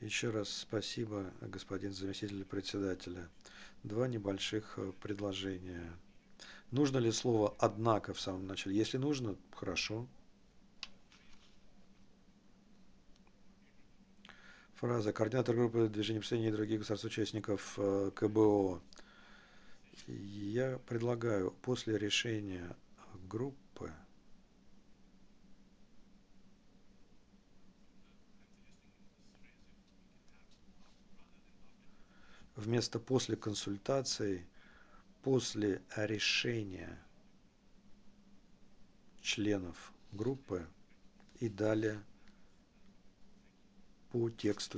Еще раз спасибо, господин заместитель председателя. Два небольших предложения. Нужно ли слово «однако» в самом начале? Если нужно, хорошо. Фраза «Координатор группы движения представителей и других государств-участников КБО». Я предлагаю после решения группы вместо «после консультаций» после решения членов группы и далее по тексту